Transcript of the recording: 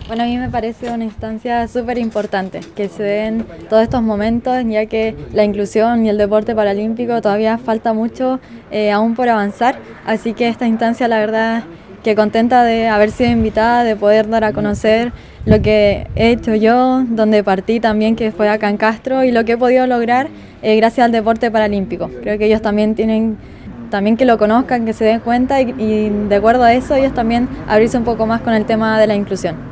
Bueno, a mí me parece una instancia súper importante que se den todos estos momentos, ya que la inclusión y el deporte paralímpico todavía falta mucho aún por avanzar, así que esta instancia, la verdad, que contenta de haber sido invitada, de poder dar a conocer lo que he hecho yo, donde partí también, que fue acá en Castro, y lo que he podido lograr gracias al deporte paralímpico. Creo que ellos también tienen que lo conozcan, que se den cuenta y de acuerdo a eso ellos también abrirse un poco más con el tema de la inclusión.